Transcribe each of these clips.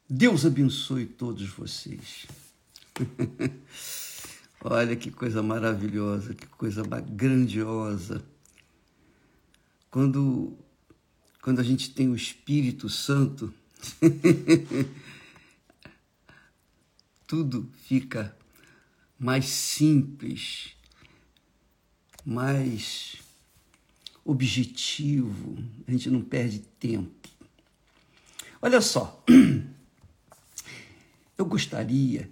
Deus abençoe todos vocês. Olha que coisa maravilhosa, que coisa grandiosa. Quando a gente tem o Espírito Santo, tudo fica mais simples, mais objetivo, a gente não perde tempo. Olha só, eu gostaria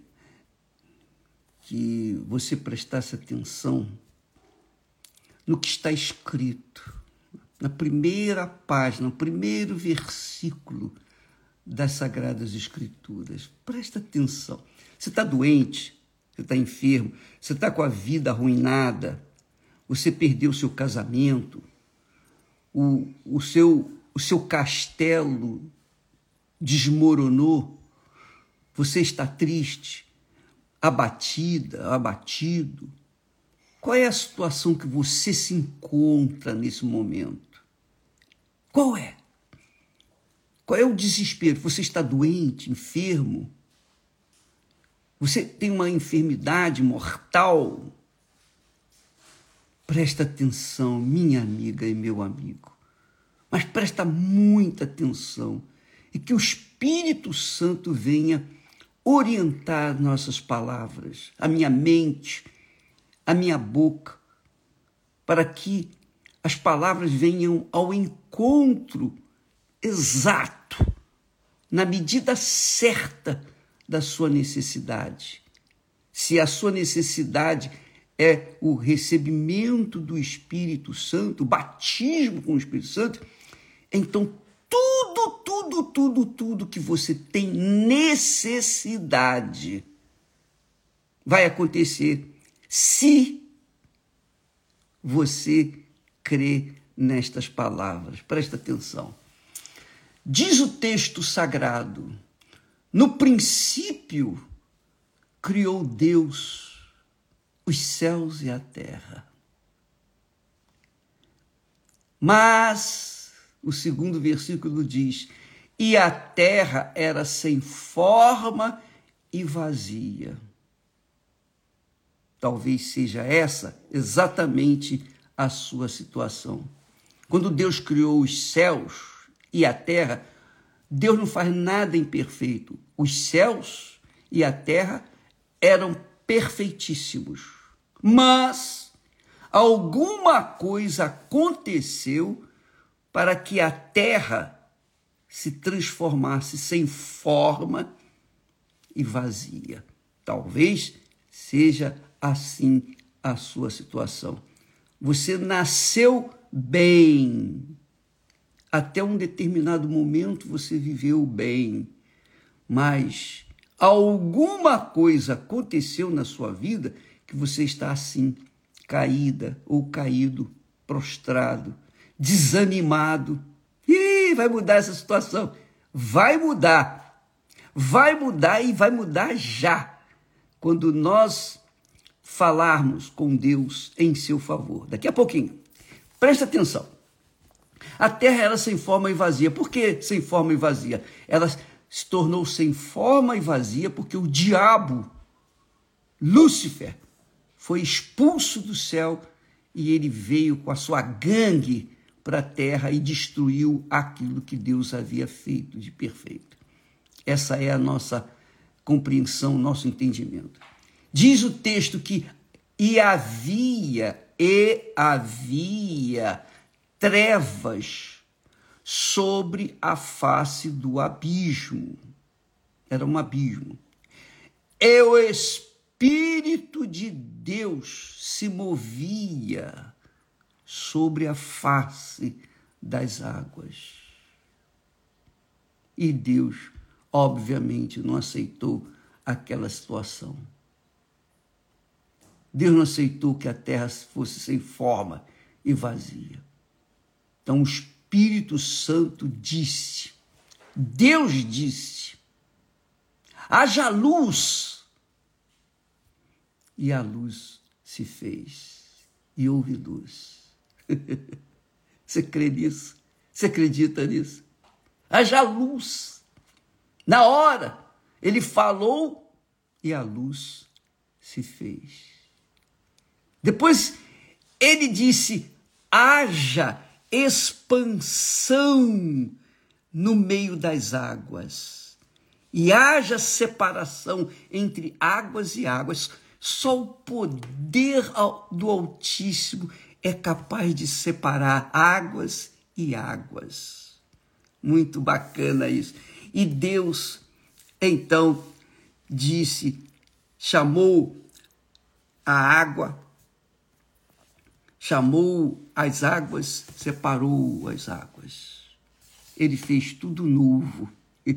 que você prestasse atenção no que está escrito na primeira página, no primeiro versículo das Sagradas Escrituras. Presta atenção. Você está doente, você está enfermo, você está com a vida arruinada, você perdeu o seu casamento, o seu castelo desmoronou, você está triste, abatida, abatido. Qual é a situação que você se encontra nesse momento? Qual é? Qual é o desespero? Você está doente, enfermo? Você tem uma enfermidade mortal? Presta atenção, minha amiga e meu amigo. Mas presta muita atenção e que o Espírito Santo venha orientar nossas palavras, a minha mente, a minha boca, para que as palavras venham ao encontro exato, na medida certa da sua necessidade. Se a sua necessidade é o recebimento do Espírito Santo, o batismo com o Espírito Santo, então tudo que você tem necessidade vai acontecer se você crê nestas palavras. Presta atenção. Diz o texto sagrado: no princípio criou Deus os céus e a terra. Mas o segundo versículo diz: e a terra era sem forma e vazia. Talvez seja essa exatamente a sua situação. Quando Deus criou os céus e a terra, Deus não faz nada imperfeito. Os céus e a terra eram perfeitíssimos. Mas alguma coisa aconteceu para que a terra se transformasse sem forma e vazia. Talvez seja assim a sua situação. Você nasceu bem. Até um determinado momento você viveu bem. Mas alguma coisa aconteceu na sua vida que você está assim, caída ou caído, prostrado, desanimado. Ih, vai mudar essa situação. Vai mudar e vai mudar já. Quando nós falarmos com Deus em seu favor. Daqui a pouquinho. Presta atenção. A terra era sem forma e vazia. Por que sem forma e vazia? Ela se tornou sem forma e vazia porque o diabo, Lúcifer, foi expulso do céu e ele veio com a sua gangue para a terra e destruiu aquilo que Deus havia feito de perfeito. Essa é a nossa compreensão, nosso entendimento. Diz o texto que havia trevas sobre a face do abismo. Era um abismo. E o Espírito de Deus se movia sobre a face das águas. E Deus, obviamente, não aceitou aquela situação. Deus não aceitou que a terra fosse sem forma e vazia. Então o Espírito Santo disse, Deus disse, haja luz. E a luz se fez. E houve luz. Você crê nisso? Você acredita nisso? Haja luz. Na hora, ele falou e a luz se fez. Depois, ele disse: haja expansão no meio das águas e haja separação entre águas e águas. Só o poder do Altíssimo é capaz de separar águas e águas. Muito bacana isso. E Deus, então, chamou a água, chamou as águas, separou as águas. Ele fez tudo novo.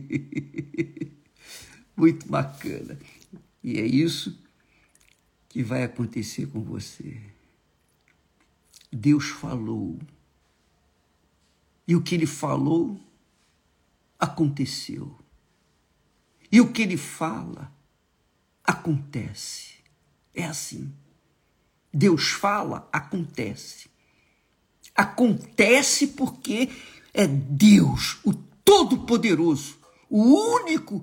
Muito bacana. E é isso que vai acontecer com você. Deus falou. E o que ele falou, aconteceu. E o que ele fala, acontece. É assim. Deus fala, acontece. Acontece porque é Deus, o Todo-Poderoso, o único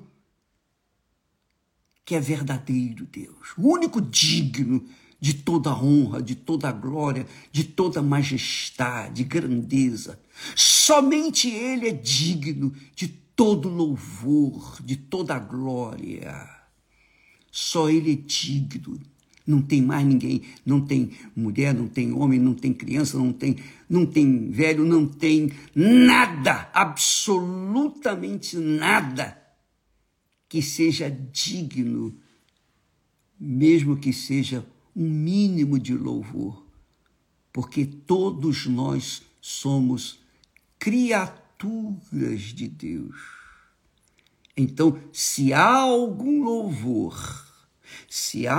que é verdadeiro Deus, o único digno de toda honra, de toda glória, de toda majestade, grandeza. Somente Ele é digno de todo louvor, de toda glória. Só Ele é digno. Não tem mais ninguém, não tem mulher, não tem homem, não tem criança, não tem velho, não tem nada, absolutamente nada que seja digno, mesmo que seja um mínimo de louvor, porque todos nós somos criaturas de Deus. Então, se há algum louvor, se há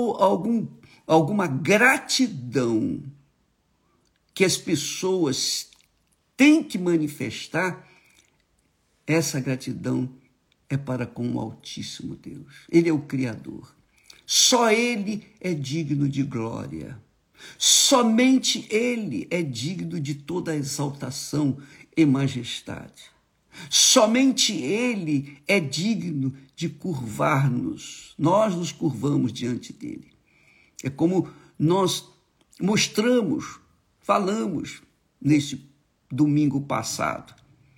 alguma gratidão que as pessoas têm que manifestar, essa gratidão é para com o Altíssimo Deus. Ele é o Criador. Só Ele é digno de glória. Somente Ele é digno de toda exaltação e majestade. Somente Ele é digno de curvar-nos. Nós nos curvamos diante dEle. É como nós mostramos, falamos nesse domingo passado,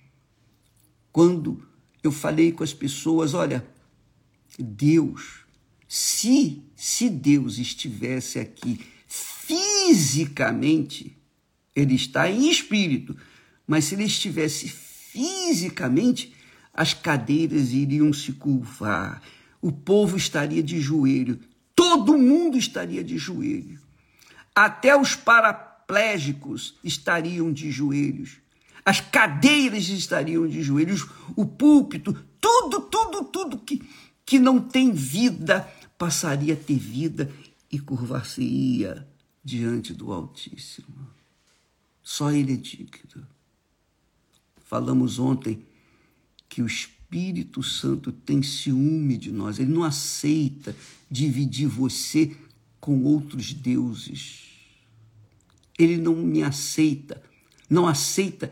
quando eu falei com as pessoas: olha, Deus, se Deus estivesse aqui fisicamente, Ele está em espírito, mas se Ele estivesse fisicamente, as cadeiras iriam se curvar, o povo estaria de joelho, todo mundo estaria de joelho, até os paraplégicos estariam de joelhos, as cadeiras estariam de joelhos, o púlpito, tudo que não tem vida passaria a ter vida e curvar-se-ia diante do Altíssimo. Só Ele é digno. Falamos ontem que o Espírito Santo tem ciúme de nós. Ele não aceita dividir você com outros deuses. Ele não me aceita, não aceita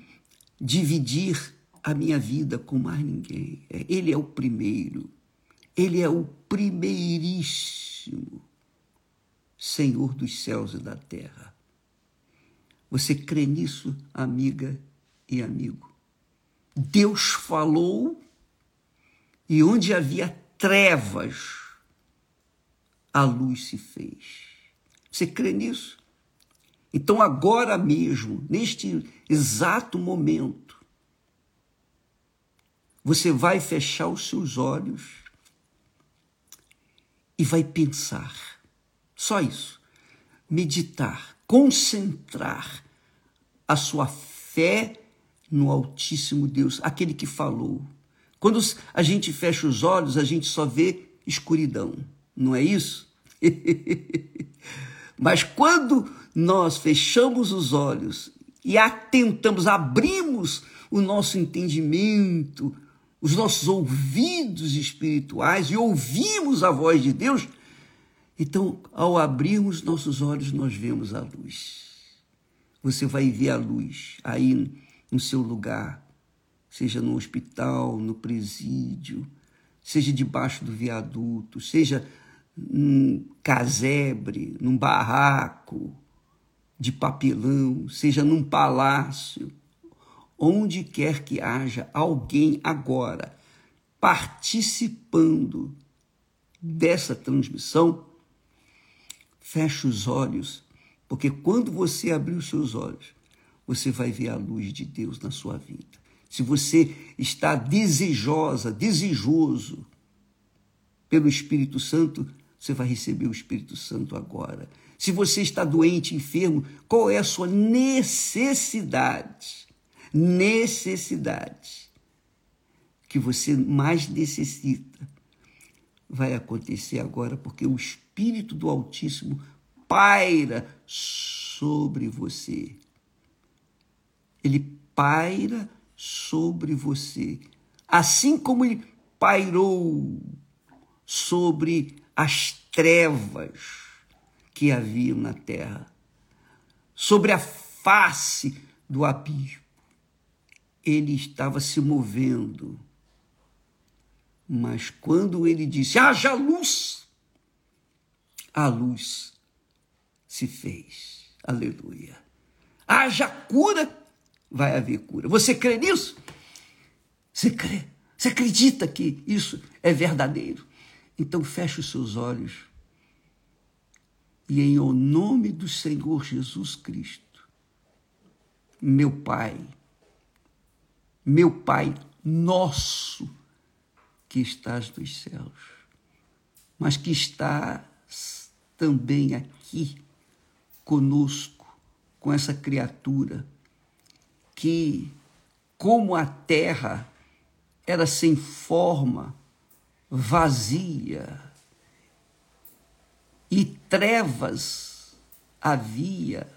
dividir a minha vida com mais ninguém. Ele é o primeiro. Ele é o primeiríssimo Senhor dos céus e da terra. Você crê nisso, amiga e amigo? Deus falou e onde havia trevas, a luz se fez. Você crê nisso? Então agora mesmo, neste exato momento, você vai fechar os seus olhos e vai pensar. Só isso. Meditar, concentrar a sua fé no Altíssimo Deus, aquele que falou. Quando a gente fecha os olhos, a gente só vê escuridão, não é isso? Mas quando nós fechamos os olhos e atentamos, abrimos o nosso entendimento, os nossos ouvidos espirituais e ouvimos a voz de Deus, então, ao abrirmos nossos olhos, nós vemos a luz. Você vai ver a luz aí no seu lugar, seja no hospital, no presídio, seja debaixo do viaduto, seja num casebre, num barraco de papelão, seja num palácio, onde quer que haja alguém agora participando dessa transmissão, feche os olhos, porque quando você abrir os seus olhos, você vai ver a luz de Deus na sua vida. Se você está desejoso pelo Espírito Santo, você vai receber o Espírito Santo agora. Se você está doente, enfermo, qual é a sua necessidade? Necessidade que você mais necessita vai acontecer agora, porque o Espírito do Altíssimo paira sobre você. Ele paira sobre você, assim como ele pairou sobre as trevas que haviam na terra, sobre a face do abismo. Ele estava se movendo, mas quando ele disse, haja luz, a luz se fez. Aleluia. Haja cura, vai haver cura. Você crê nisso? Você crê? Você acredita que isso é verdadeiro? Então feche os seus olhos e em o nome do Senhor Jesus Cristo, meu Pai nosso que estás nos céus, mas que estás também aqui conosco, com essa criatura que, como a terra era sem forma, vazia, e trevas havia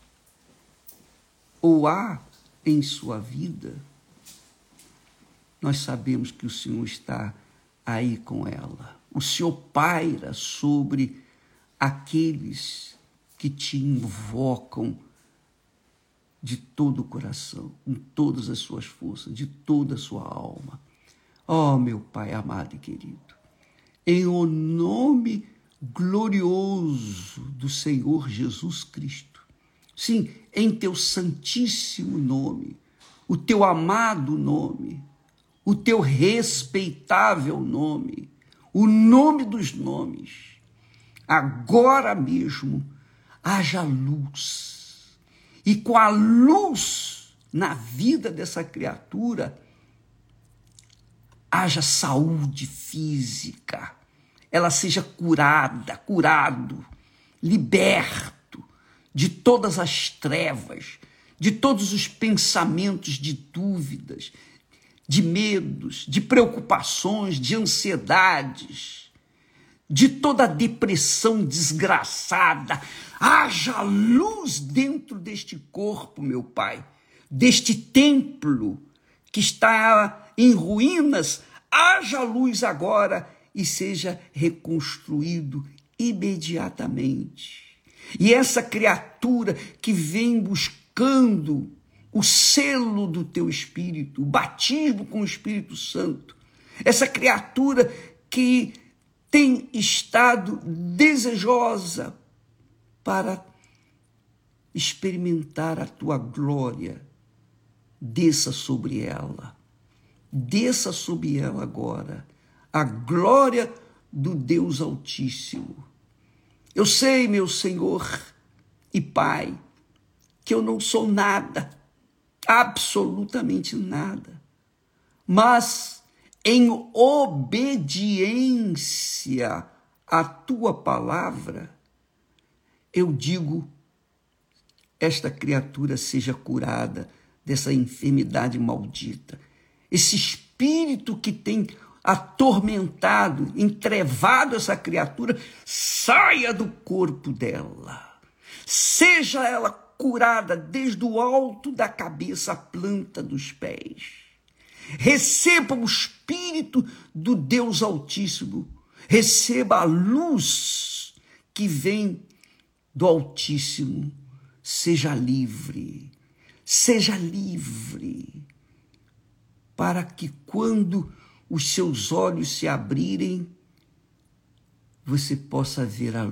ou há em sua vida, nós sabemos que o Senhor está aí com ela. O Senhor paira sobre aqueles que te invocam de todo o coração, com todas as suas forças, de toda a sua alma. Oh, meu Pai amado e querido, em o nome glorioso do Senhor Jesus Cristo, sim, em teu santíssimo nome, o teu amado nome, o teu respeitável nome, o nome dos nomes, agora mesmo haja luz, e com a luz na vida dessa criatura, haja saúde física, ela seja curado, liberto de todas as trevas, de todos os pensamentos de dúvidas, de medos, de preocupações, de ansiedades, de toda a depressão desgraçada. Haja luz dentro deste corpo, meu Pai, deste templo que está em ruínas. Haja luz agora e seja reconstruído imediatamente. E essa criatura que vem buscando o selo do teu Espírito, o batismo com o Espírito Santo, essa criatura que tem estado desejosa para experimentar a tua glória, desça sobre ela agora, a glória do Deus Altíssimo. Eu sei, meu Senhor e Pai, que eu não sou nada, absolutamente nada, mas em obediência à tua palavra, eu digo, esta criatura seja curada dessa enfermidade maldita. Esse espírito que tem atormentado, entrevado essa criatura, saia do corpo dela. Seja ela curada desde o alto da cabeça à planta dos pés. Receba o Espírito do Deus Altíssimo. Receba a luz que vem do Altíssimo. Seja livre. Seja livre. para que quando os seus olhos se abrirem, você possa ver a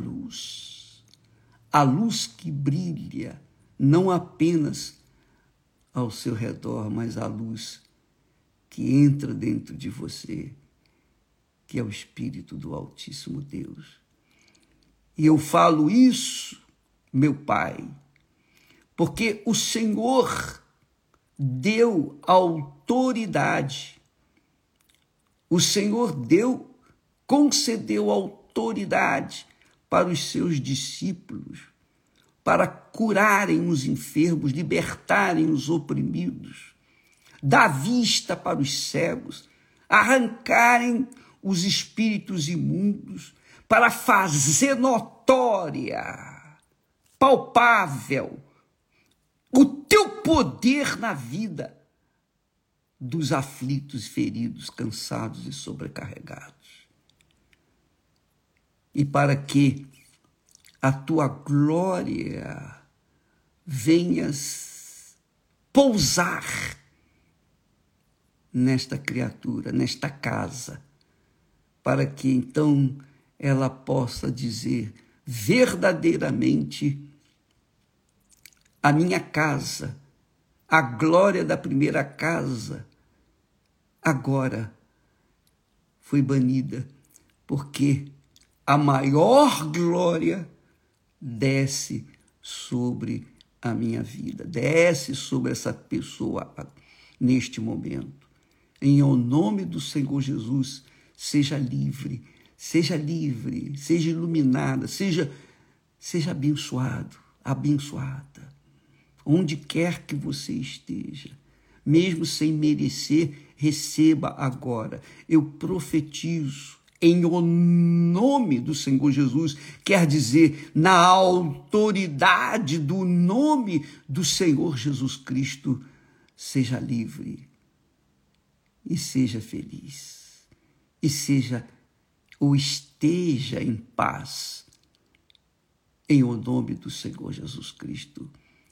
luz que brilha, não apenas ao seu redor, mas a luz que entra dentro de você, que é o Espírito do Altíssimo Deus. E eu falo isso, meu Pai, porque o Senhor deu autoridade. O Senhor concedeu autoridade para os seus discípulos, para curarem os enfermos, libertarem os oprimidos, dar vista para os cegos, arrancarem os espíritos imundos, para fazer notória, palpável, o teu poder na vida dos aflitos, feridos, cansados e sobrecarregados. E para que a tua glória venha pousar nesta criatura, nesta casa, para que então ela possa dizer verdadeiramente: a minha casa, a glória da primeira casa, agora foi banida, porque a maior glória desce sobre a minha vida, desce sobre essa pessoa neste momento. Em nome do Senhor Jesus, seja livre, seja iluminada, seja abençoado, abençoada, onde quer que você esteja, mesmo sem merecer, receba agora. Eu profetizo em nome do Senhor Jesus, quer dizer, na autoridade do nome do Senhor Jesus Cristo, seja livre e seja feliz, e esteja em paz, em nome do Senhor Jesus Cristo.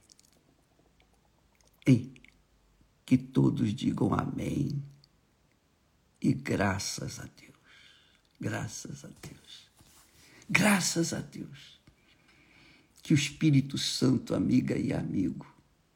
Que todos digam amém e graças a Deus. Graças a Deus. Graças a Deus. Que o Espírito Santo, amiga e amigo,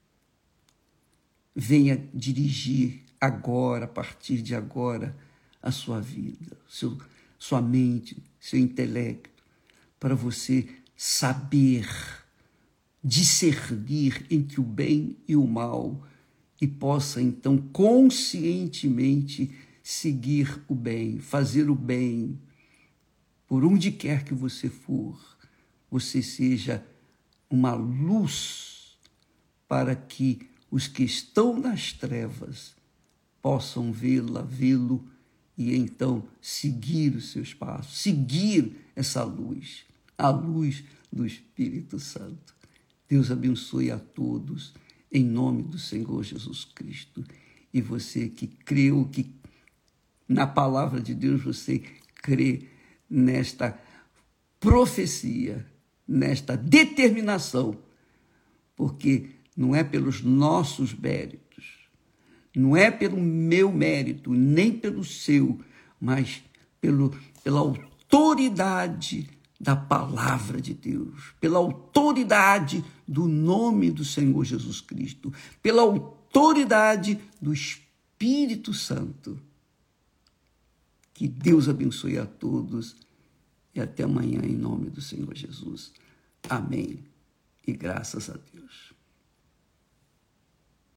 venha dirigir agora, a partir de agora, a sua vida, sua mente, seu intelecto, para você saber discernir entre o bem e o mal e possa, então, conscientemente seguir o bem, fazer o bem. Por onde quer que você for, você seja uma luz para que os que estão nas trevas possam vê-lo e então seguir os seus passos, seguir essa luz, a luz do Espírito Santo. Deus abençoe a todos, em nome do Senhor Jesus Cristo. E você que creu, que na palavra de Deus você crê nesta profecia, nesta determinação, porque não é pelos nossos méritos, não é pelo meu mérito, nem pelo seu, mas pela autoridade da palavra de Deus, pela autoridade do nome do Senhor Jesus Cristo, pela autoridade do Espírito Santo. Que Deus abençoe a todos e até amanhã em nome do Senhor Jesus. Amém. E graças a Deus.